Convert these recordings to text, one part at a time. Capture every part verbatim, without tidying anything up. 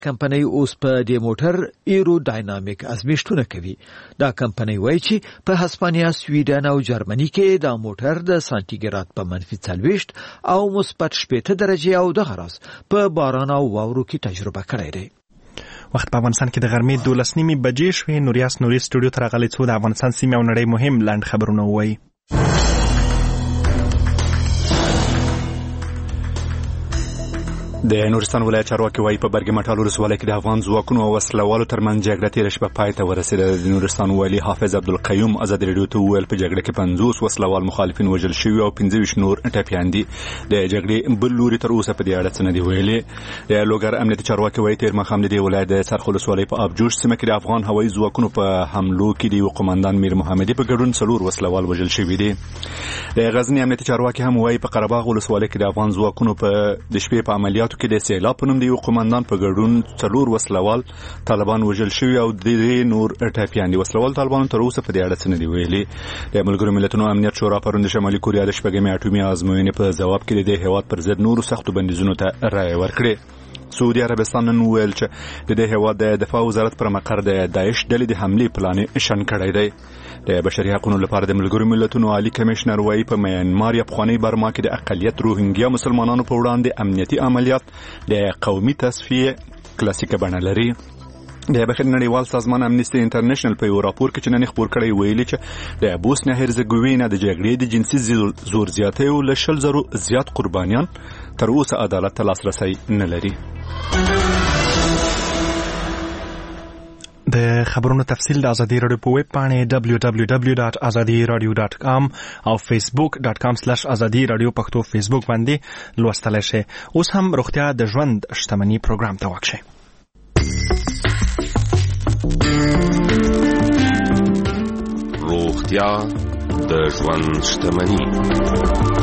کمپنۍ اوس په دې موټر ایروداینامیک ازمیښتونه کوي. دا کمپنۍ وایي چې په هسپانیا، سویډن او جرمني کې دا موټر د سانتیګراد په منفي څلوېښت او مثبت شپېته درجې او دغه راز په باران او واورو کې تجربه کړی دی. وخت په افغانستان کې د غرمې دولس نیمې بجې شوې. نوریاس نوري سټوډیو ته راغلی څو د افغانستان سیمې او نړۍ مهم لنډ خبرونه ووایي. د نورستان ولایت چارواکي وايي په برګ مټال ولسوالۍ کې د افغان ځواکونو او وسلوالو ترمنځ جګړه تېره شپه پای ته ورسېده. د نورستان والي حافظ عبدالقیوم ازادي راډیو ته وویل په جګړه کې پنځوس وسلوال مخالفین وژل شوي او پنځه ویشت نور ټپیان دي. د جګړې بل لوري تر اوسه په دې اړه څه نه دي ویلي. د لوګر امنیتي چارواکي وايي تېر ماښام د دې ولایت د څرخ ولسوالۍ په ابجوش سیمه کې د افغان هوایي ځواکونو په حملو کې د یو قومندان میر محمدي په ګډون څلور وسلوال وژل شوي دي. د غزني امنیتي چارواکي هم وايي په قره باغ ولسوالۍ کې د افغان ځواکونو په د شپې په عملیاتو کې د سیلاب په نوم د یو قومندان په ګډون څلور وسلوال طالبان وژل شوي او د نور ټپیان دي. وسلوال طالبانو تر اوسه په دې اړه څه نه دي ویلي. د ملګرو ملتونو امنیت شورا پرون د شمالي کوریا د شپږمې اټومي ازموینې په ځواب کې د هېواد پر ضد نورو سختو بندیزونو ته رایه ورکړې. سعودي عربستان نن وویل چې د دې هېواد د دفاع وزارت پر مقر د داعش ډلې د حملې پلان شن کړی دی. د بشري حقوقو لپاره د ملګرو ملتونو عالی کمشنر وايي په میانمار یا پخوانی برما کې د اقلیت روهینګیا مسلمانانو په وړاندې امنیتي عملیات د قومي تصفیه کلاسیکه بڼه لري. د بشري نړیوال سازمان امنیستي انټرنیشنل په یو راپور کې چې نن خپور کړی ویلي چې د بوسنیا هرزګوینا د جګړې د جنسي زور زیاتۍ او له شل زرو زیات قربانیان تر اوسه عدالت ته لاسرسی نه لري. د خبرونو تفصیل د ازادي رادیو په ویب پاڼې دبلیو دبلیو دبلیو ډاټ ازادي رادیو ډاټ کام او فیسبوک ډاټ کام سلیش ازادي رادیو پښتو فیسبوک باندې لوستلی شئ. اوس هم روغتیا د ژوند شتمني پروګرام ته وکشئ. روغتیا د ژوند شتمني.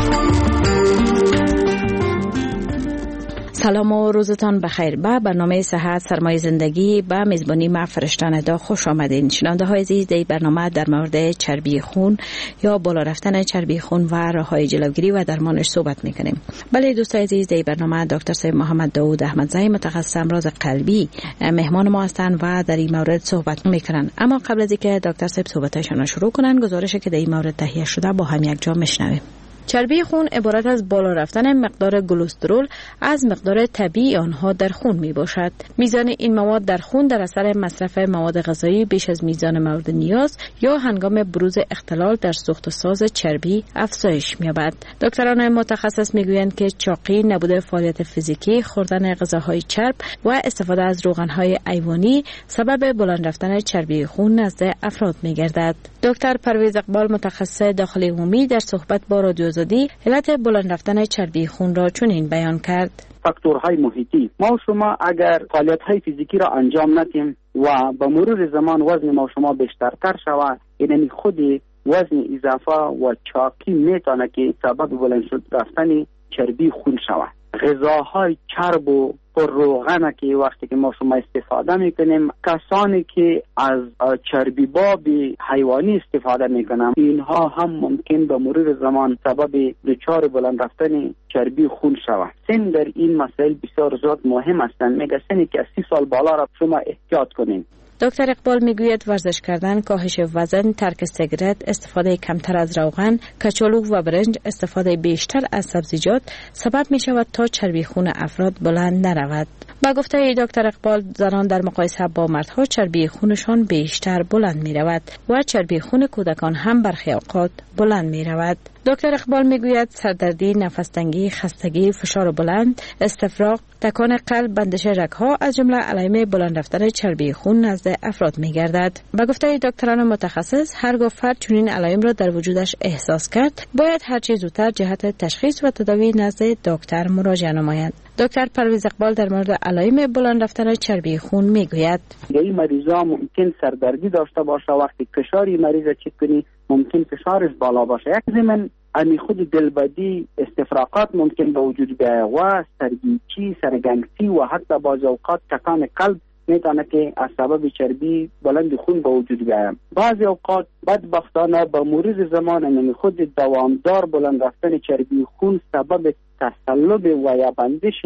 سلام و روزتان بخیر. به برنامه صحت سرمایه زندگی به میزبانی ما فرشتان دا خوش آمدین. شنونده های عزیز، در برنامه در مورد چربی خون یا بالا رفتن چربی خون و راههای جلوگیری و درمانش صحبت میکنیم. بله دوستان عزیز، در برنامه دکتر صاحب محمد داوود احمدزی متخصص امراض قلبی مهمان ما هستند و در این مورد صحبت میکنن. اما قبل از اینکه دکتر صاحب صحبتشان شروع کنن، گزارشی که در این مورد تهیه شده با هم یک جا میشنویم. چربی خون عبارت از بالا رفتن مقدار کلسترول از مقدار طبیعی آنها در خون می باشد. میزان این مواد در خون در اثر مصرف مواد غذایی بیش از میزان مورد نیاز یا هنگام بروز اختلال در سوخت و ساز چربی افزایش می‌یابد. دکتران متخصص میگویند که چاقی، نبود فعالیت فیزیکی، خوردن غذاهای چرب و استفاده از روغن‌های حیوانی سبب بلند رفتن چربی خون نزد افراد می‌گردد. دکتر پرویز اقبال متخصص داخلی عمومی در صحبت با رادیو آزادی علت بلند رفتن چربی خون را چنین بیان کرد: فاکتورهای محیطی. ما و شما اگر فعالیت‌های فیزیکی را انجام ندیم و به مرور زمان وزن ما و شما بیشترتر شود، یعنی خود وزن اضافه و چاقی میتونه که سبب بلند رفتن چربی خون شود. غذاهای چرب و پر روغن که وقتی که ما شما استفاده میکنیم، کسانی که از چربی باب حیوانی استفاده میکنن، اینها هم ممکن به مرور زمان سبب دچار بلند رفتن چربی خون شود. سن در این مسائل بسیار زیاد مهم هستند. میگه سنی که از سی سال بالا را شما احتیاط کنین. دکتر اقبال میگوید ورزش کردن، کاهش وزن، ترک سیگارت، استفاده کمتر از روغن، کچالو و برنج، استفاده بیشتر از سبزیجات سبب می شود تا چربی خون افراد بلند نرود. با گفته دکتر اقبال، زنان در مقایسه با مردها چربی خونشان بیشتر بلند می رود و چربی خون کودکان هم برخی اوقات بلند می رود. دکتر اقبال میگوید سردردی، نفس‌تنگی، خستگی، فشار بلند، استفراغ، تکان قلب، بندش رگ‌ها از جمله علائم بلند رفتن چربی خون نزد افراد می‌گردد. به گفته دکتران متخصص، هرگاه فرد چنین علائم را در وجودش احساس کرد، باید هر چه زودتر جهت تشخیص و تداوی نزد دکتر مراجعه نماید. دکتر پرویز اقبال در مورد علائم بلند رفتن چربی خون میگوید: این مریضا ممکن سردردی داشته باشه، وقتی فشاری مریض چک کنی ممکن فشارش بالا باشه. یک زمین امی خود دلبدی، استفراغات ممکن به وجود بیاید و سرگیچی، سرگنگسی و حتی بعض اوقات تکان قلب میتونه که از سبب چربی بلند خون به وجود بیاید. بعضی اوقات بدبختانه به مرور زمان امی خود دوامدار بلند رفتن چربی خون سبب تصلب و یا بندش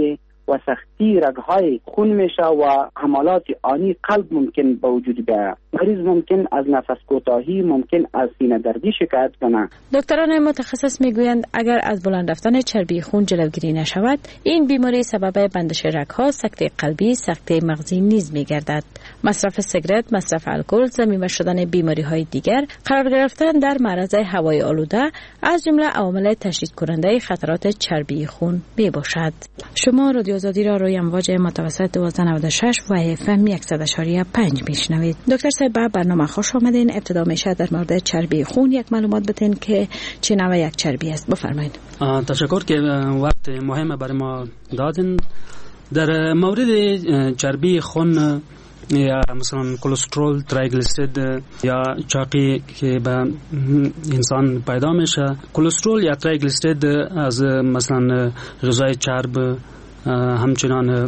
و سختی رگهای خون میشه و حملات آنی قلب ممکن به وجود بیاید. مریض ممکن از نفس کوتاهی، ممکن از سینه دردی شکایت کنه. دکتران متخصص میگویند اگر از بلند رفتن چربی خون جلوگیری نشود، این بیماری سبب بندش رگها، سکته قلبی، سکته مغزی نیز میگردد. مصرف سیگارت، مصرف الکل، ضمیمه شدن بیماری های دیگر، قرار گرفتن در معرض هوای آلوده از جمله عوامل تشدید کننده خطرات چربی خون می باشد. شما رادیو آزادی را روی امواج متوسط دوازده نود و شش و اف ام صد و اشاری پنج میشنوید. دکتر صاحب به برنامه خوش آمدین. ابتدا میشه در مورد چربی خون یک معلومات بدین که چه نوع یک چربی است. بفرمایید. تشکر که وقت مهم برای ما دادین. در مورد چربی خون یا مثلا کلسترول، تریگلیسیرید یا چاقی که به انسان پیدا میشه، کلسترول یا تریگلیسیرید از مثلا غذای چرب، همچنان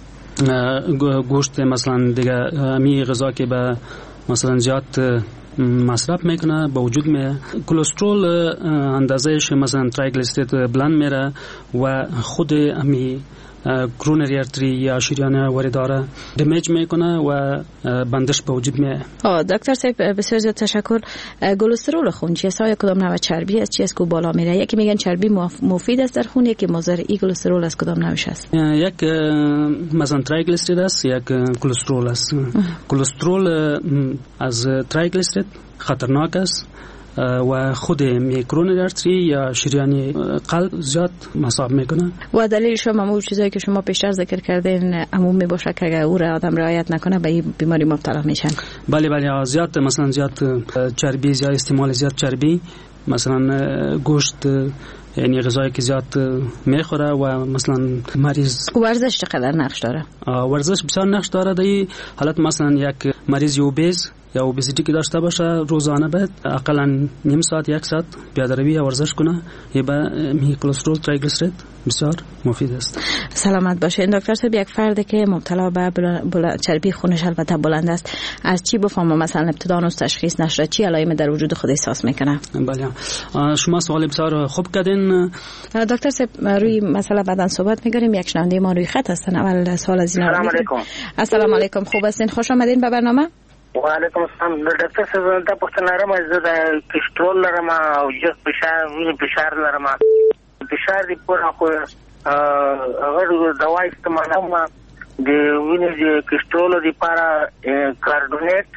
گوشت مثلا دیگه، می غذا که به مثلا زیاد مصرف میکنه به وجود میه. کلسترول اندازهش مثلا تریگلیسیرید بلند میره و خود امی کرونری ارتری یا شریان واریداره دمیج میکنه و بندش به وجود میاد. دکتر صاحب بسیار زیاد تشکر. کلسترول خون چیست؟ آیا کدام نوع چربی است؟ چی است که بالا میره؟ یکی میگن چربی مفید است در خون، یکی مضر. ای کلسترول از کدام نوعش است؟ یک مثلا تریگلیسیرید است، یک کلسترول است. کلسترول از تریگلیسیرید خطرناک است و خود میکرونری ارتری یا شریان قلب زیاد مصاب میکنه. و دلیل شما همون چیزایی که شما پیشتر ذکر کردین عموم میباشه که اگر او را آدم رعایت نکنه به این بیماری مبتلا میشن؟ بله بله، زیاد مثلا زیاد چربی، زیاد استعمال زیاد چربی، مثلا گوشت، یعنی غذایی که زیاد میخوره و مثلا مریض. ورزش چقدر نقش داره؟ ورزش بسیار نقش داره. در این حالت مثلا یک مریض اوبیز یا اوبیزیتی که داشته باشه روزانه باید اقلا نیم ساعت یک ساعت پیاده‌روی یا ورزش کنه. یه به می کلسترول، تریگلیسیرید بسیار مفید است. سلامت باشین دکتر صاحب. یک فرد که مبتلا به بل... چربی خونش البته بلند است، از چی بفهمه مثلا ابتدا از تشخیص نشده چی علائم در وجود خود احساس میکنه؟ بله، شما سوال بسیار خوب کردین دکتر صاحب. روی مسئله بعداً صحبت می‌کنیم. یک شنونده ما روی خط هستن. اول سوال از اینا. سلام علیکم. السلام علیکم. خوب هستین؟ خوش آمدین به برنامه. و علیکم السلام. دکتر صاحب دا پوښتنه لرم، زه د کلسترول لرم او جګ فشار، وینې فشار لرم. فشار دی پوره خو هغه دوا استعمالوم د وینې د کلسترول لپاره کارډونیټ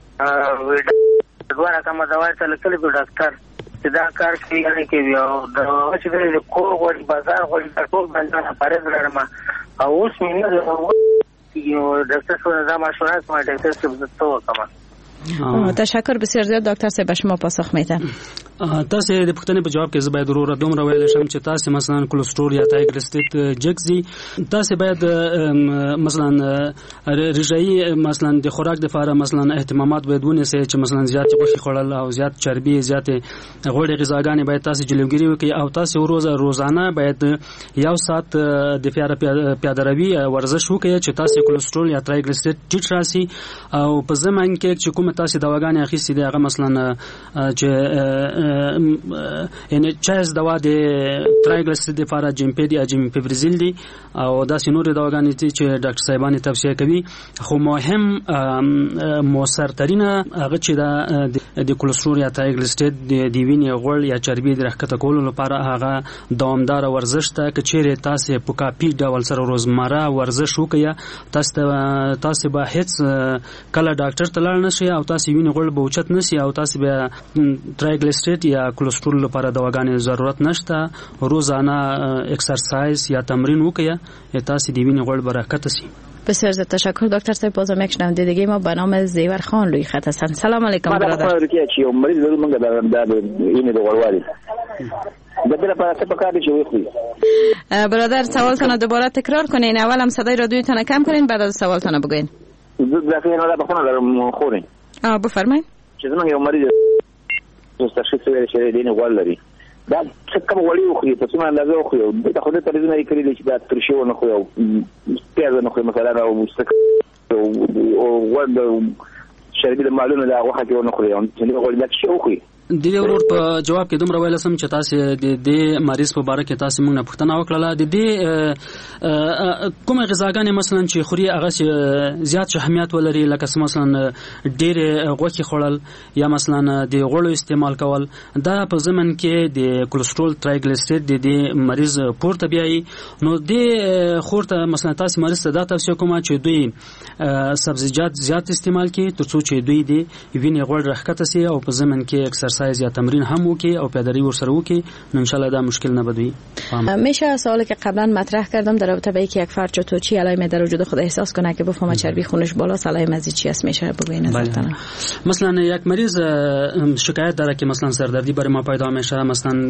دوه رقم دوا ته لیکلي د ډاکټر چې دا کار کوي نه کوي او د چې د کور غوړي بازار غوړي ټول باندې پاره لرم او اوس مې نه یو دکتر صاحب دا مشوره کوم دکتر صاحب تو کوم. تشکر بسیار زیاد دکتر صاحب. شما پاسخ میدم. تاسو د پښتنې په جواب کې زه باید ضرورت دومره ویل شم چې تاسو مثلا کلسترول یا تریگلیسیرید جګزي، تاسو باید مثلا رژایي مثلا د خوراک لپاره مثلا اهتمامات باید ونیسئ چې مثلا زیات غوښه خوړل او زیات چربي، زیات غوړي غذاګانې باید تاسو جلوګیری وکړئ او تاسو روزه روزانه باید یو ساعت د پیاده روي ورزش وکړئ چې تاسو کلسترول یا تریگلیسیرید ټیټ راسي. او په زمانه کې چې کومه تاسو دواګانې اخیستې دي هغه مثلا چې یعنی چاز دوا د تریگلیسیرید لپاره جیمپید یا جیمپیبرزیل دی او داسې نور دواګانې چې ډاکټر صاحبانی توصیه کوي. خو مهم موثرترین هغه چې د کلسترول یا تریگلیسیرید د وینې غوړ یا چربي د راښکته کولو لپاره هغه دوامدار ورزش ته که چیرې تاسو په کافي ډول سره روزمره ورزش وکړئ، تاسو تاسو به هیڅ کله ډاکټر ته لاړ نشئ او تاسو وینې غوړ به اوچت نشي او تاسو به تریگلیسیرید یا کلسترول لپاره دواګانې ضرورت نشته. روزانه اکسرسایز یا تمرین وکړئ تاسو د وینې غوړ به راښکته شي. بسیار زیاد تشکر دکتر صاحب. بازم یک شنونده دیگه ما به نام زیور خان روی خط هستن. سلام علیکم برادر. ما که چی مریض دارم من در این د غوړوالي بدل لپاره څه پکار دي چې وخوري؟ برادر سوالتون دوباره تکرار کنین. اول هم صدای رادیوتون کم کنین، بعد از سوالتون بگوین. دغه نه لا بخونه دارم خورین. اه بفرمایید. چې زما یو مریض مستشفى سوي چې دین غوړ لري دا څه کوم وړي خو په څه اندازه خو د خو د تلویزیون یې کړی چې دا ترشو نه خو پیاز نه خو مثلا او مستک او ورد شربي د معلومه دا واخه کې نه خو یو چې غوړ لک شو خو د دې ورور په جواب کې دومره ویل سم چې تاسو د دې مریض په باره کې تاسو موږ نه پوښتنه وکړه. د دې کومه غذاګانې مثلا چې خوري هغه زیات اهمیت ولري، لکه مثلا ډېر غوښه خوړل یا مثلا د غوړو استعمال کول، دا په ضمن کې د کولېسترول ټرایګلیسیرید د دې مریض پورته بیایي. نو د خورته مثلا تاسو مریض ته دا توصیه کوم چې دوی سبزیجات زیات استعمال کړي ترڅو چې دوی د وینې غوړ راښکته سي او په ضمن کې اکسرسایز یا تمرین هم وکړي او پیاده‌روی ورسره وکړي، نو ان شاء الله دا مشکل نبودی. میشه سوالی که قبلا مطرح کردم در رابطه با اینکه یک فرد چطور چی علائم در وجود خود احساس کنه که بفهمه چربی خونش بالاست، علائم از چی است میشه بگوین نظرتون؟ مثلا یک مریض شکایت داره که مثلا سردردی برای ما پیدا میشه، مثلا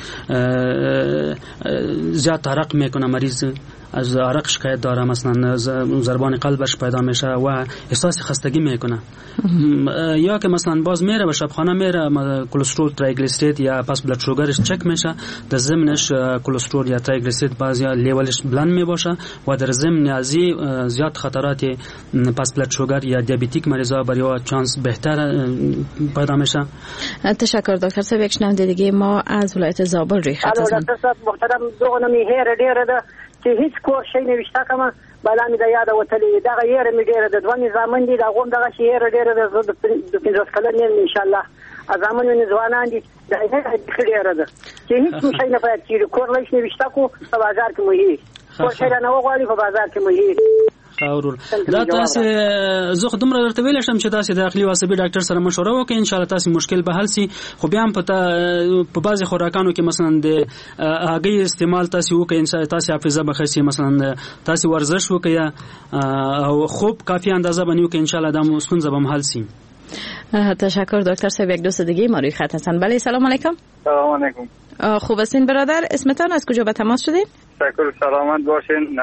زیاد عرق میکنه، مریض از عرق شکایت داره، مثلا ضربان قلبش پیدا میشه و احساس خستگی میکنه، یا که مثلا باز میره به شبخانه میره کلسترول ترایگلیسیرید یا پس بلاد شوگرش چک میشه، در ضمنش کلسترول یا ترایگلیسیرید بعضی لیولش بلند میباشه و در ضمن ازی زیاد خطرات پس بلاد شوگر یا دیابتیک مریضا برای چانس بهتر پیدا میشه. تشکر دکتر صاحب. یک شنونده دیگه ما از ولایت زابل روی خط هستن. دکتر صاحب محترم، دغه می هیر ډیره ده چې هیڅ کور شي نه وشته کومه بالا می د یاد وتلې دغه یې می ډیره ده، دوه نظامن دي دغه دغه شی یې ډیره ده، زه د پنځه کلن ان شاء الله ازامن نه ځوانان دي دا یې ډیره ده چې هیڅ شي نه پاتې چې کور لښ نه وشته کو په بازار کې مو هي کور شي نه وغواړي په بازار کې مو هي خاورور. دا تاسو زه خو دومره درته ویل شم چې تاسو د عقلي واسبي ډاکټر سره مشوره وکړئ، ان شاء الله تاسو مشکل به حل سي. خو بیا هم په بعضي خوراکانو کې مثلا د هګۍ استعمال تاسو وکړئ، ان شاء الله تاسو حافظه به ښه سي، مثلا تاسو ورزش وکړئ او خوب کافي اندازه باندې وکړئ، ان شاء الله دا مستونزه به حل سي. تشکر دکتر صاحب. یک دوست دیگه ما روی خط هستن. بله سلام علیکم. سلام علیکم. خوب هستین برادر؟ اسمتان از کجا به تماس شدین؟ تشکر، سلامت باشین.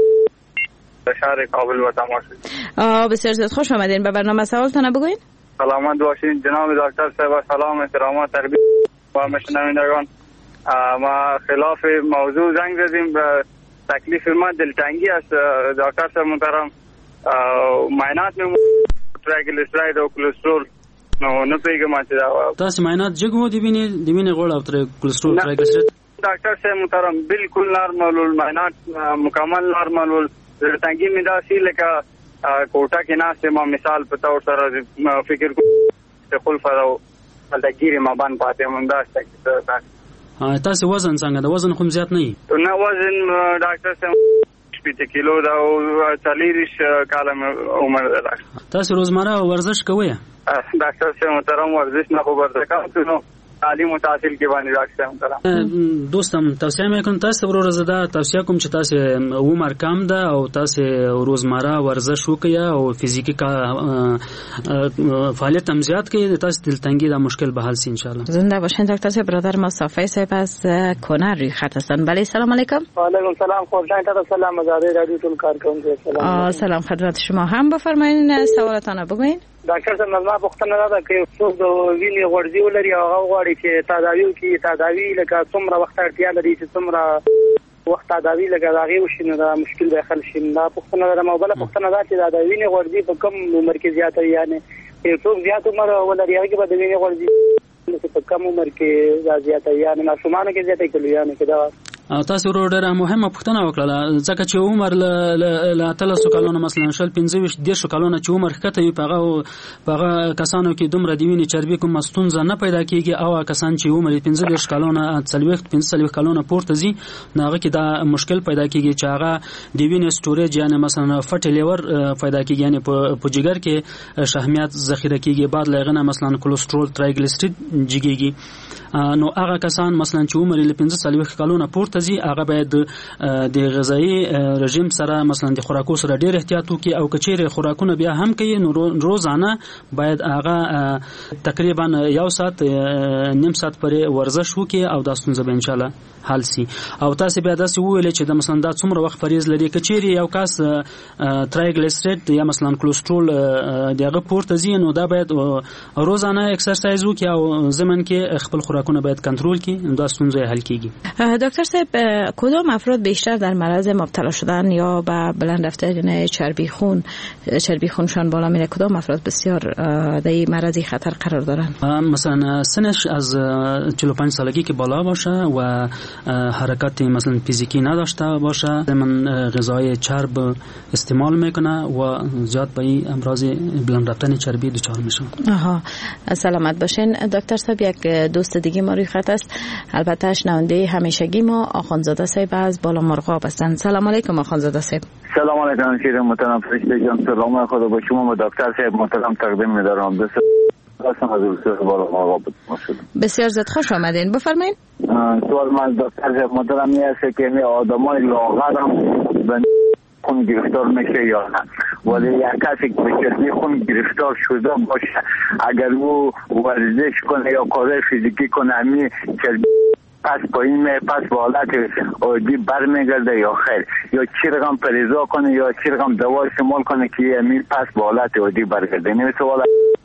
شهر کابل و تماس شدین. بسیار زیاد خوش آمدین. به برنامه سوالتان بگوین. سلامت باشین جناب دکتر صاحب. سلام احترامات تربیت و مشنوندگان. ما خلاف موضوع زنگ زدیم، به تکلیف ما دلتنگی است دکتر صاحب محترم. معاینات می ترایگلیسیرید او کلسترول نو نه پیګم چې دا تاسو معاینات جګو دی ویني دی ویني غوړ او کلسترول ترایگلیسیرید ډاکټر صاحب محترم بالکل نارمل المعاینات مکمل نارمل دلتنگی می دا سی لکه کوټه کې ناسه ما مثال پتا او سره فکر کو ته خپل فرو دلګيري ما باندې پاتې مونږ دا تاسو وزن څنګه دا وزن خو زیات نه نه وزن ډاکټر صاحب شپږ کیلو دا او چالیس کاله عمر ده. تاسو روزمره ورزش کوئ؟ ډاکټر صاحب محترم ورزش نه خو ورزش کوم، تعلیم او تحصیل کې باندې راځم محترم. دوستم توصیه میکنم تاسو ورور زده توصیه کوم چې تاسو عمر کم ده او تاسو روزمره ورزش وکړئ او فزیکی کا فعالیت هم زیات کړئ، تاسو دلتنگی دا مشکل به حل شي ان شاء الله. زنده باشین دکتر صاحب. برادر مصطفی صاحب از کنر روی خط هستن. بله سلام علیکم. و علیکم سلام. خورشید تا سلام از رادیو تون کار کوم. سلام سلام خدمت شما. هم بفرمایید سوالاتون بگوین. ډاکټر صاحب نظر پوښتنه ده چې څوک د وینې غوړځي ولري او هغه غواړي چې تداوی وکړي، تداوی لکه څومره وخت اړتیا لري چې څومره وخت تداوی لکه هغه وشي نو دا مشکل به حل شي. دا پوښتنه ده. مو بل پوښتنه ده چې د وینې غوړځي په کوم عمر کې زیات وي، یعنی څوک زیات عمر ولري هغه به د وینې غوړځي په کوم عمر کې زیات وي، یعنی ماشومان کې زیات کېږي، یعنی کدا تاسو ورو ډېره مهمه پوښتنه وکړه، ځکه چې عمر له اتلسو کلونو مثلا شل پنځه ویشت دېرشو کلونو چې عمر ښکته وي په هغه په هغه کسانو کې دومره د وینې چربي کومه ستونزه نه پیدا کېږي، او کسان چې عمر یې پنځه دېرش کلونه څلوېښت پنځه څلوېښت کلونه پورته ځي نو هغه کې دا مشکل پیدا کېږي چې هغه د وینې سټوریج یعنی مثلا فټي لیور پیدا کېږي، یعنی په جګر کې شحمیات ذخیره کېږي، بعد له هغه نه مثلا کولېسترول ترایګلیسیرید جګیږي. نو هغه کسان مثلا چې عمر یې پنځه څلوېښت کلونه پورته ځي هغه باید د غذایی رژیم سره مثلا د خوراکو سره ډېر احتیاط وکړي، او کچېره خوراکونه بیا هم کوي نو روزانه باید هغه تقریبا یو ساعت نیم ساعت پرې ورزش وکړي او دا ستونزه به ان شاء الله حل سي. او تاسو بیا داسې وویل چې د مثلا دا څومره وخت فریض لري، کچېره یو کس ترایګلیسیرید یا مثلا کولېسترول دغه پورته ځي نو دا باید روزانه اکسرسایز وکړي او زمن کې خپل خوراکونه باید کنترل کی دا ستونزه حل کیږي. دکتر صاحب کدام افراد بیشتر در معرض مبتلا شدن یا به بلند رفتن چربی خون چربی خونشان بالا میره؟ کدام افراد بسیار در این معرض خطر قرار دارن؟ مثلا سنش از چهل و پنج سالگی که بالا باشه و حرکت مثلا فیزیکی نداشته باشه، من غذای چرب استعمال میکنه و زیاد به این امراض بلند رفتن چربی دچار میشه. آها، سلامت باشین. دکتر صاحب یک دوست دیگه ما روی خط است، البته شنونده همیشگی ما آخوندزاده صاحب از بالا مرغاب هستند. سلام علیکم آخوندزاده صاحب. سلام علیکم شیر محترم فرشته جان، سلام خدا با شما و دکتر صاحب محترم تقدیم می‌دارم. بسیار از روسیه بالا مرغاب بسیار زود خوش آمدین. بفرمایید. سوال من دکتر صاحب محترم این است که می آدمای لاغر هم به خون گرفتار میشه یا نه، ولی یک کسی که به چربی خون گرفتار شده باشه اگر او ورزش کنه یا کار فیزیکی کنه می چربی پس پایین می پس به حالت عادی برمیگرده یا خیر، یا چی رقم پرهیز کنه یا چی رقم دوا استعمال کنه که می پس به حالت عادی برگرده؟ این سوال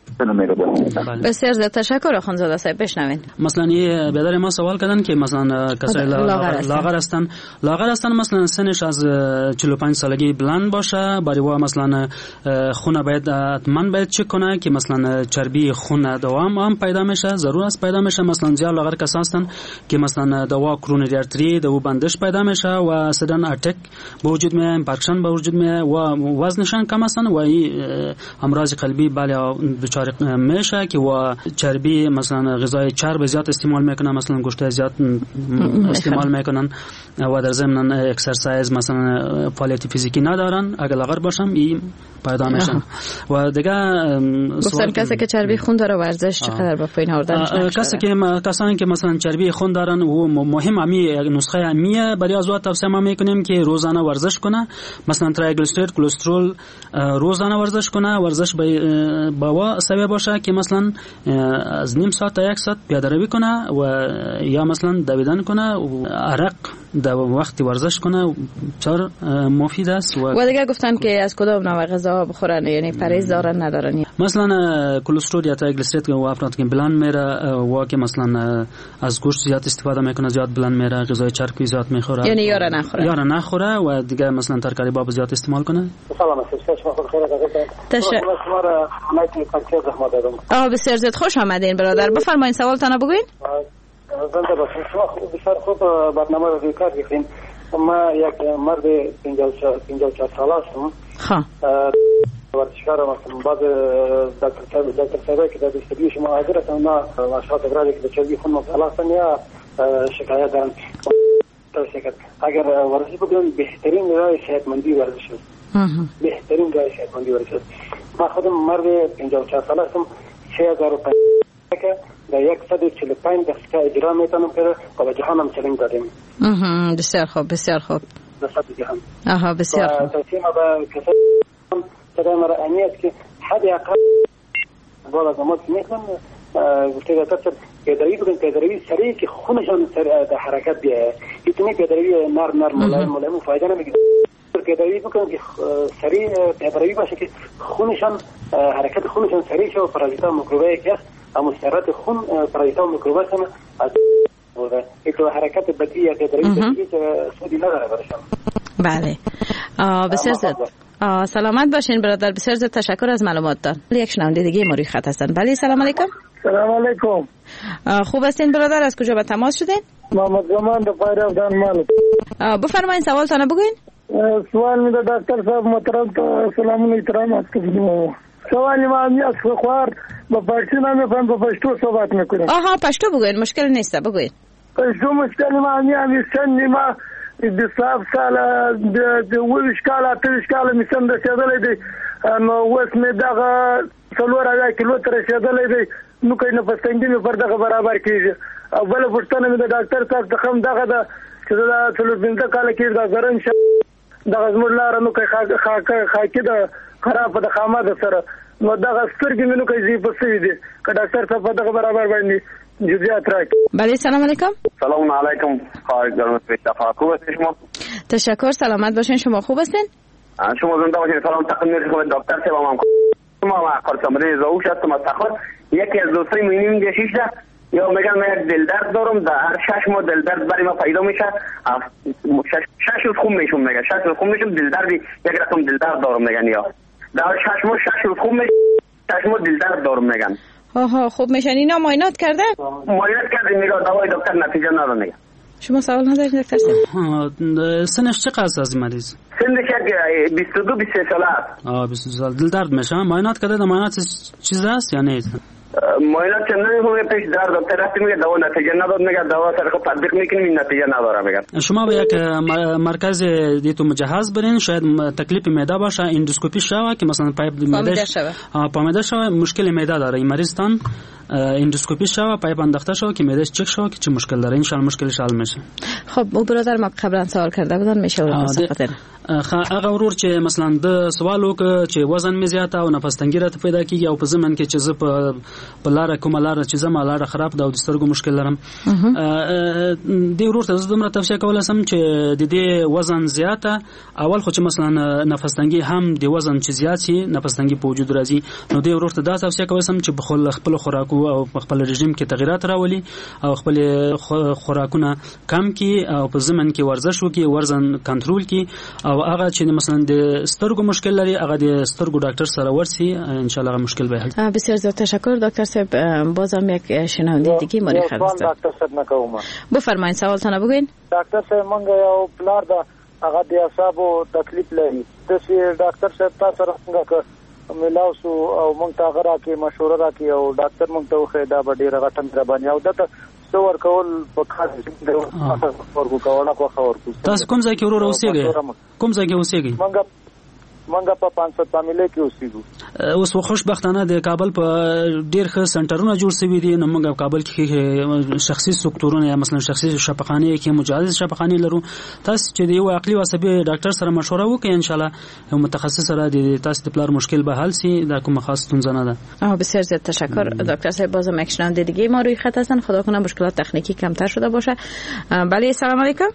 بسیار زیاد تشکر آخوندزاده صاحب. بشنوین. مثلا یه بیادر ما سوال کردن که مثلا کسای لاغر هستن لاغر هستن مثلا سنش از چهل و پنج سالگی بلند باشه، برای وا مثلا خون باید حتما باید چک کنه که مثلا چربی خون دوام هم پیدا میشه، ضرور است پیدا میشه. مثلا زیاد لاغر کسا هستن که مثلا دوا کرونری ارتری دو بندش پیدا میشه و سدن ارتک به وجود میاد، اینفارکشن به وجود میاد و وزنشان کم هستن و امراض قلبی بله دچار میشه که و چربی مثلا غذای چرب زیاد استعمال میکنن، مثلا گوشت زیاد استعمال میکنن و در ضمن اکسرسایز مثلا فعالیت فیزیکی ندارن، اگر لاغر باشم این پیدا میشن. و دیگه گفتن کسی که چربی خون داره ورزش چقدر با پایین آوردن کسی که کسانی که مثلا چربی خون دارن و مهم امی نسخه امیه برای از وقت توصیه ما میکنیم که روزانه ورزش کنه، مثلا تریگلیسیرید کلسترول روزانه ورزش کنه، ورزش با سبب باشه که مثلا از نیم ساعت تا یک ساعت پیاده روی کنه و یا مثلا دویدن کنه و عرق در وقت ورزش کنه، بسیار مفید است. و, و دیگه گفتن که از کدام نوع غذا بخورن، یعنی پرهیز دارن ندارن؟ مثلا کلسترول یا تریگلیسیرید و افراد که بلند میره و که مثلا از گوشت زیاد استفاده میکنه زیاد بلند میره، غذای چربی زیاد میخوره، یعنی یارا نخوره یارا نخوره و دیگه مثلا ترکاری باب زیاد استعمال کنه. سلام علیکم. شما خیر هستید؟ آه بسیار زیاد خوش آمدین برادر. بفرمایید سوالتان بگوین. زنده باشین. شما بسیار خوب برنامه رو کار کردین. ما یک مرد پنجاه و چهار ساله هستم. خب. ورزشکارم هستم. بعد دکتر دکتر صاحب که در استودیو شما حاضر هستم، ما مشکلات اقراری که به چربی خون مبتلا هستن یا شکایت دارن. اگر ورزش بکنم بهترین راه صحتمندی ورزش است. بهترین راه صحتمندی ورزش است. ما خودم مرد پنجاه و چهار ساله هستم. سه هزار و پنج که در صد و چهل و پنج دقیقه اجرا میتونم که و به جهان هم چلنج دادیم. بسیار خوب بسیار خوب. در سطح جهان. آها بسیار خوب. توصیه ما به کسایی صدای مرا اهمیت که حد اقل بالا زمان که میکنم گفته دکتر صاحب پیاده‌روی بکنید، پیاده‌روی سریع که خونشان در حرکت بیاید. اینطوری پیاده‌روی نرم نرم ملایم ملایم فایده نمیگیره. پیاده‌روی بکنید که سریع پیاده‌روی باشه که خونشان حرکت خونشان سریع شه و پارازیتا و میکروبایی که هست اما سرعت خون پارازیتا و میکروبات هم از بوده. این حرکت بدی یا پیاده‌روی بدی سودی نداره برشان. بله. بسیار زیاد سلامت باشین برادر. بسیار زیاد تشکر از معلوماتتان. یک شنونده دیگه ما روی خط هستن. بله سلام علیکم. سلام علیکم. خوب هستین برادر؟ از کجا به تماس شدین؟ محمد زمان در پایرف دانمال. بفرمایید سوالتان بگوین. سوال می ده دکتر صاحب محترم تا سلامون احترام است. سوالی ما همی از خوار با پشتو نمیفهم با پشتو صحبت میکنیم. آها پشتو بگوین مشکل نیست بگوین. پشتو مشکل ما همی همی سن ما د صاحب ساله د ویش کاله اتریش کاله میسم د رسېدلی دی نو اوس مې دغه څلور اویا کیلو ته رسېدلی دی نو که نفس تنګي مې پر دغه برابر کېږي او بله پوښتنه مې د ډاکټر صاحب څخه هم دغه ده چې زه د څلور پنځه کاله کېږي دا زرن شم دغه زموږ لاره نو که خاکي ده خرابه ده خامه ده سره نو دغه سترګې مې نو که ضعیفه شوي دي که ډاکټر صاحب په دغه برابر باندې جزئیات راکړي. بله سلام علیکم. سلام علیکم. خواهش دارم اتفاق خوب هستید شما؟ تشکر سلامت باشین. شما خوب هستین؟ شما زنده باشین. سلام تقدیم می‌کنم دکتر صاحب. ما ما کارشناس زوج هستم از تخار. یکی از دوستای مهمی میگه شش یا میگن من یک دل درد دارم، در هر شش ماه دل درد برای ما پیدا میشه، شش شش روز خوب میشم، میگن شش روز خوب میشم، دل درد یک رقم دل درد دارم میگن، یا در شش ماه شش روز خوب میشم، شش ماه دل درد دارم میگن. آها خوب میشن. اینا معاینات کرده؟ معاینات کردیم، میگه دوای دکتر نتیجه نداد میگه. شما سوال ندارید دکتر صاحب؟ سنش چقدر از این مریض؟ سنش یک بیست و دو بیست و سه ساله است. آه بیست و دو سال. دل درد میشه؟ معاینات کرده؟ معاینات چیز هست یا نه؟ معاینات چند نمی‌کنه، پیش در دکتر رفتیم میگه دوا نتیجه نداد، میگه دوا سر خود تطبیق میکنیم این نتیجه نداره میگه. شما به یک مرکز دیتو مجهز برین، شاید تکلیف معده باشه، اندوسکوپی شوه که مثلا پایپ معده شوه، پامیده شوه، مشکل معده داره این مریضتان، اندوسکوپی شوه، پایپ انداخته شوه که معدهش چک شوه که چه مشکل داره، ان شاء الله مشکلش حل میشه. خب او برادر ما قبلا سوال کرده بودن، میشه اون صفت هغه ورور چې مثلا د سوال وکړه چې وزن می زیاته او نفس تنګی راته پیدا کیږي او په زمن کې چې زه په بلاره کومه لاره چې زما لاره خراب ده او د سترګو مشکل لرم، دی ورور ته زه دومره توصیه کوله سم چې د دې وزن زیاته اول خو چې مثلا نفس تنګی هم د وزن چې زیات شي، نفس تنګی په وجود راځي، نو دی ورور ته دا توصیه کوله سم چې په خپل خوراکو او خپل رژیم کې تغیرات راولي او خپل خوراکونه کم کی او په زمن کې ورزش وکي، وزن کنټرول کی او هغه چې مثلا د سترګو مشکل لري هغه د سترګو ډاکټر سره ورسی، ان شاء الله مشکل به حل. بسیار زیاد تشکر دکتر صاحب. بازم یک شنونده دیگه مریخ هست. دکتر صاحب نکوم. بفرمایید سوالتون بگوین. دکتر صاحب مونږ یو پلار دا هغه د اعصابو تکلیف لري، د ډاکټر صاحب تاسو سره څنګه ملاوسو او مونږ ته غره کې مشوره راکې او ډاکټر مونږ ته وخی دا به ډیره غټه مهرباني او دته څور کول په کار دې ورکو کاوه خو خبر کو. تاسو کوم ځای کې ورور اوسېږئ؟ کوم ځای کې اوسېږئ؟ مونږ مونږ په پانچ سو فامیلی کې اوسېږو. اوس خوشبختانه د کابل په ډیر ښه سنټرونه جوړ شوي دي، نو موږ په کابل کې شخصي سکتورونه یا مثلا شخصي شفاخانه کې مجهز شفاخانه لرو. تاسو چې د یو عقلي واسبي ډاکټر سره مشوره وکړئ ان شاء الله یو متخصص سره د تاسو د پلار مشکل به حل شي، دا کوم خاص ستونزه نه ده. آها بسیار زیاد تشکر دکتر صاحب. بازم یک شنونده دیگه ما روی خط هستن، خدا کنه مشکلات تکنیکی کمتر شده باشه. بله سلام علیکم.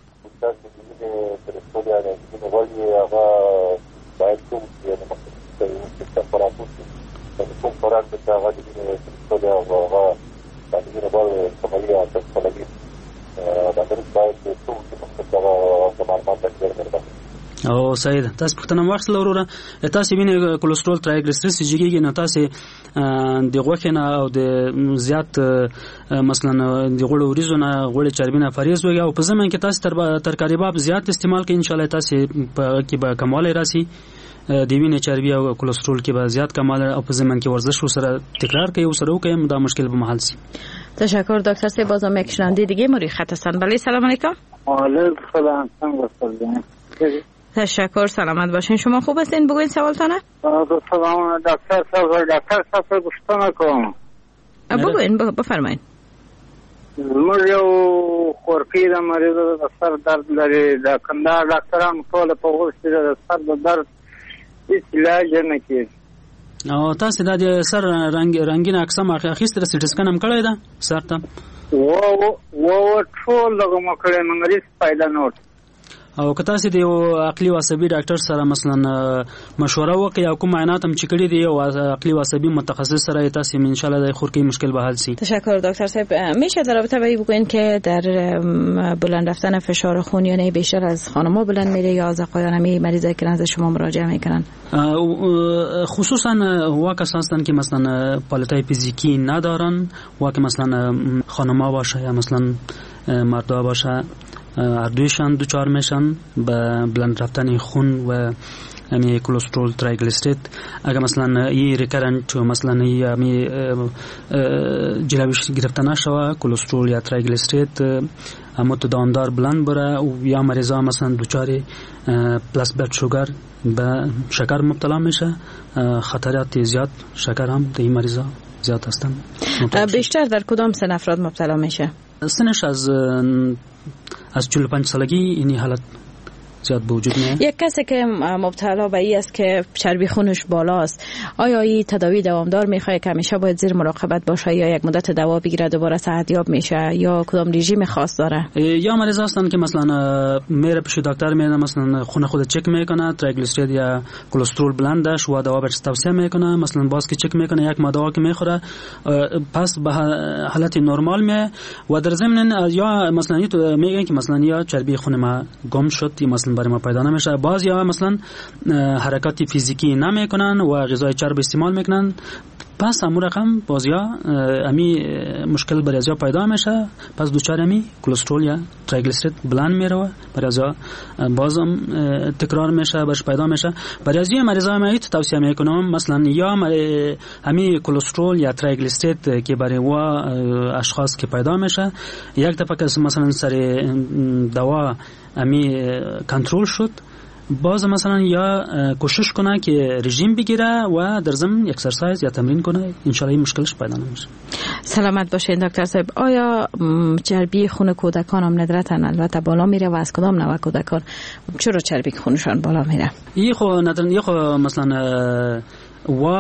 باید کوم چې د مختلفو فراتو د کوم فرات چې هغه د ټول هغه د دې په اړه کومه تاسو لګي دا د باید ټول چې مختلفو معلومات درکړي. او سید تاسو پښتنه واخل وروره تاسو وینئ کولېسترول ترایګلیسریډ سیږي نه تاسو د غوښنه او د زیات مثلا د غوړو وریزونه غوړي چربینه فریز وي او په زمن کې تاسو تر ترکاري باب زیات استعمال کوئ ان شاء الله تاسو په کې به کمال راسي، د وینې چربي او کولېسترول کې به زیات کمال او په زمن کې ورزش سره تکرار کوي او سره وکړي دا مشکل به محل شي. تشکر دکتر صاحب. بازم یک شنونده دیگه مری خط هستن. بله سلام علیکم. علیکم السلام. څنګه تشکر سلامت باشین. شما خوب هستین؟ بگوین سوالتانه. سلام دکتر صاحب. دکتر صاحب گفتم کوم. بگوین بفرمایید. موږ یو خورکی د مریض د سر درد لري، د کندهار ډاکټرانو ټول په وخت د سر درد هیڅ علاج نه کوي. او تاسو د سر رنگ رنگین اقسام اخیستره سټ سکن هم کړی دا سر ته؟ و و ټول دغه مکړه مریض پیدا نه او که تاسو د یو عقلي واسبي ډاکټر سره مثلا مشوره وکړئ او کوم معاینات هم چې کړي دي او عقلي واسبي متخصص سره تاسو ان شاء الله د خورکی مشکل به حل شي. تشکر دکتر صاحب. میشه در رابطه با این بگوین که در بلند رفتن فشار خون یا نه بیشتر از خانم‌ها بلند میره یا از آقایان می مریضایی که نزد شما مراجعه میکنن؟ خصوصا وا کسانی هستند که مثلا پالتای فیزیکی ندارن، وا که مثلا خانم‌ها باشه یا مثلا مردا باشه، هر دویشان دوچار میشن به بلند رفتن خون و یعنی کولېسترول ترایګلیسریډ. اگر مثلا یه ریکرنت مثلا یه می جلویش گرفته نشوه کولېسترول یا ترایګلیسریډ متداومدار بلند بره و یا مریضا مثلا دوچار پلاس بلد شوگر به شکر مبتلا میشه، خطرات زیاد شکر هم در این مریضا زیاد هستن. بیشتر در کدام سن افراد مبتلا میشه؟ سنش از از چهل و پنج سالگی این حالت زیاد به وجود میاد. یک کسی که مبتلا به این است که چربی خونش بالاست، آیا این تداوی دوامدار میخواد که همیشه باید زیر مراقبت باشه یا یک مدت دوا بگیره دوباره صحتیاب میشه یا کدام رژیم خاص داره؟ یا مریض هستن که مثلا میره پیش دکتر میره، مثلا خون خود چک میکنه، تریگلیسیرید یا کلسترول بلندش و دوا بهش توصیه میکنه، مثلا باز که چک میکنه یک ماه دوا که میخوره پس به حالت نرمال میه و در ضمن یا مثلا میگن که مثلا یا چربی خون ما گم شد یا مثلا برای ما پیدا نمیشه، باز یا مثلا حرکاتی فیزیکی نمیکنن و غذای چرب استعمال میکنن، پس همون رقم باز یا امی مشکل برای ازیا پیدا میشه، پس دوچار امی کلسترول یا تریگلیسیرید بلند میره برای ازیا بازم تکرار میشه برش پیدا میشه. برای ازیا مریضا ما توصیه میکنم مثلا یا امی کلسترول یا تریگلیسیرید که برای و اشخاص که پیدا میشه یک دفعه که مثلا سر دوا امی کنترل شد، باز مثلا یا کوشش کنه که رژیم بگیره و در ضمن اکسرسایز یا تمرین کنه، انشالله این مشکلش پیدا نمیشه. سلامت باشین دکتر صاحب. آیا چربی خون کودکان هم ندرتن البته بالا میره و از کدام نوع کودکان چرا چربی خونشان بالا میره؟ این خو ندرن یه خو مثلا و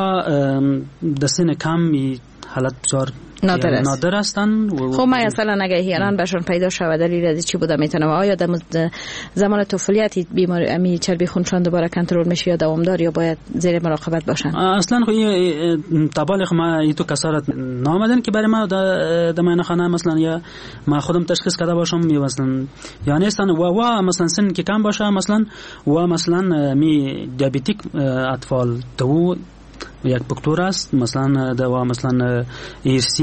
دسین کم حالت بسیار نادر است. نادر هستن. خب ما اصلا اگه هیالان بهشون پیدا شود دلیل از چی بوده میتونه؟ آیا در زمان طفولیت بیماری امی چربی خونشان دوباره کنترل میشه یا دوامدار یا باید زیر مراقبت باشن؟ اصلا خو تبال خو ما ای تو کسارت نامدن که برای ما در من خانه مثلا یا ما خودم تشخیص کرده باشم یا مثلا یا نیستن و و مثلا سن که کم باشه مثلا و مثلا می دیابتیک اطفال تو یک دکتر است مثلا دوا مثلا ایرسی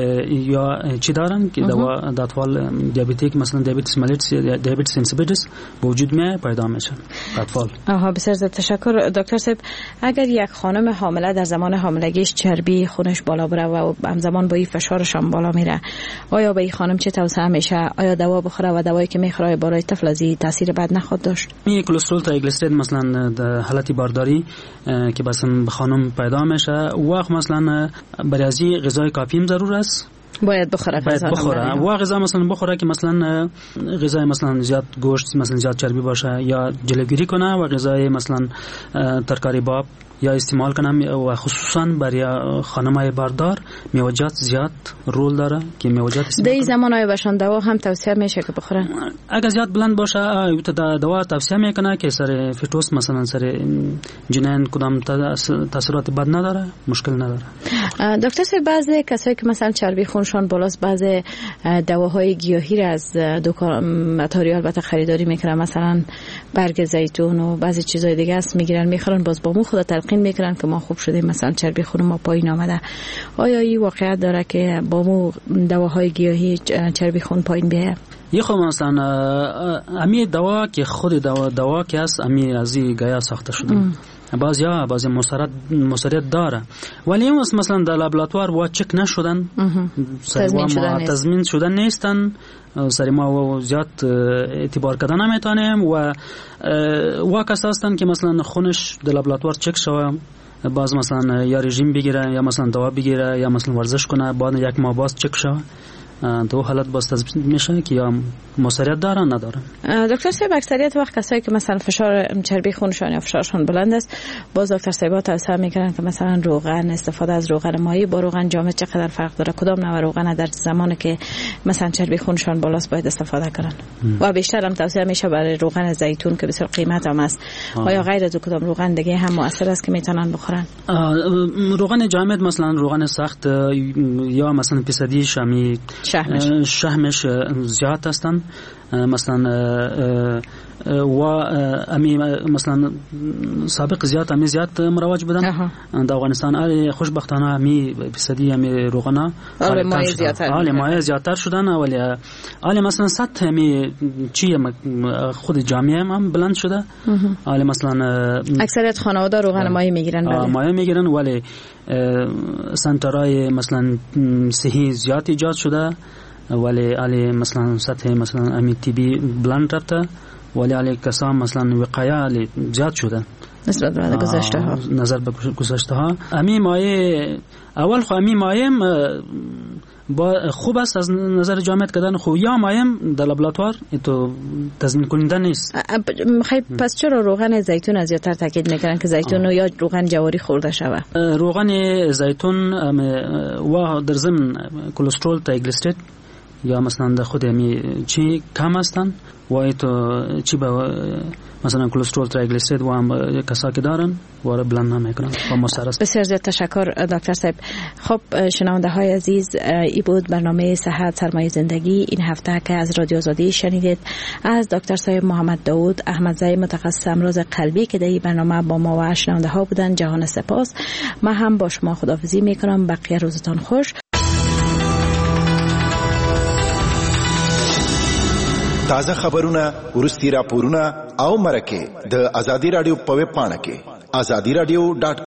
یا چی دارن که دوا اطفال دیابتیک مثلا دیابتیس ملیتس دیابتیس اینسیپیدس وجود می پیدا میشن اطفال. آها بسیار زیاد تشکر دکتر صاحب. اگر یک خانم حامله در زمان حاملگیش چربی خونش بالا بره و همزمان با این فشارش هم بالا میره، آیا به این خانم چه توصیه میشه؟ آیا دوا بخوره و دوایی که میخوره برای طفل از تاثیر بد نخواد داشت؟ می کلسترول تریگلیسیرید مثلا در حالت بارداری که مثلا به خانم پیدا میشه وقت مثلا برای ازی غذای کافی هم ضرور است، باید بخوره باید بخوره و غذا مثلا بخوره که مثلا غذای مثلا زیاد گوشت مثلا زیاد چربی باشه یا جلوگیری کنه و غذای مثلا ترکاری باب یا استعمال کنم و خصوصا برای خانم‌های باردار میوه‌جات زیاد رول داره که میوه‌جات در این زمان‌های باشن دوا هم توصیه میشه که بخورن. اگر زیاد بلند باشه دوا توصیه میکنه که سر فیتوس مثلا سر جنین کدام تاثیرات بد نداره، مشکل نداره. دکتر صاحب بعضی کسایی که مثلا چربی خونشان بالاست بعضی دواهای گیاهی را از دکان متریال البته خریداری میکنن، مثلا برگ زیتون و بعضی چیزای دیگه است میگیرن میخورن، باز با مو خود تلقین میکنن که ما خوب شدیم مثلا چربی خون ما پایین آمده. آیا این واقعیت داره که با مو دواهای گیاهی چربی خون پایین بیاید؟ یه خب مثلا امی دوا که خود دوا دوا که است امی از این گیا ساخته شده، بعضی یا بعضی مصرات مصرات داره ولی اون مثلا در لابراتوار و چک نشدن، تضمین شدن تضمین شدن نیستن، سری ما زیاد اعتبار کردن نمیتونیم و و کسا هستن که مثلا خونش در لابراتوار چک شوه، باز مثلا یا رژیم بگیره یا مثلا دوا بگیره یا مثلا ورزش کنه، بعد یک ماه باز چک شوه، دو حالت باز تثبیت میشه که یا مصریت دارن ندارن. دکتر صاحب اکثریت وقت کسایی که مثلا فشار چربی خونشان یا فشارشان بلند است باز دکتر صاحب توصیه میکنن که مثلا روغن استفاده از روغن مایی با روغن جامد چقدر فرق داره؟ کدام نوع روغن در زمانی که مثلا چربی خونشان بالاست باید استفاده کنن؟ ام. و بیشتر هم توصیه میشه برای روغن زیتون که بسیار قیمت هم است. آیا غیر از کدام روغن دیگه هم مؤثر است که میتونن بخورن؟ روغن جامد مثلا روغن سخت یا مثلا پیسدی شمی شهمش شهمش زیاد هستن، مثلا و امی مثلا سابق زیاد امی زیاد مروج بودن در افغانستان، آل خوشبختانه امی فیصدی امی روغنا آل مایع زیادتر آل مایع زیادتر شدن، ولی آل مثلا سطح امی چی خود جامعه هم بلند شده، آل مثلا اکثریت خانواده روغن مایع میگیرن، ولی مایع میگیرن ولی سنترهای مثلا صحی زیاد ایجاد شده، ولی علی مثلا سطح مثلا امی تی بی بلند رفته، ولی علی کسان مثلا وقایه علی زیاد شده نسبت به گذشته ها. نظر به گذشته ها امی مایه اول خو امی مایه با خوب است از نظر جامعیت کردن خوب یا مایم در لابراتوار تو تضمین کننده نیست. خیلی پس چرا روغن زیتون از زیادتر تاکید میکنن که زیتون یا روغن جواری خورده شوه؟ روغن زیتون و در ضمن کلسترول تریگلیسیرید یا مثلا در خود می چی کم هستن و ایتو چی با مثلا کلسترول تریگلیسیرید و هم کسا که دارن و را بلند نمیکنن و مضر است. بسیار زیاد تشکر دکتر صاحب. خب شنونده های عزیز، ای بود برنامه صحت سرمایه زندگی این هفته که از رادیو آزادی شنیدید از دکتر صاحب محمد داود احمدزی متخصص امراض قلبی که در این برنامه با ما و شنونده ها بودن. جهان سپاس. من هم با شما خداحافظی میکنم. بقیه روزتان خوش. تازه خبرونه، ورستی راپورونه او مرکه د ازادي رادیو په ویب پاڼه کې azadi radio dot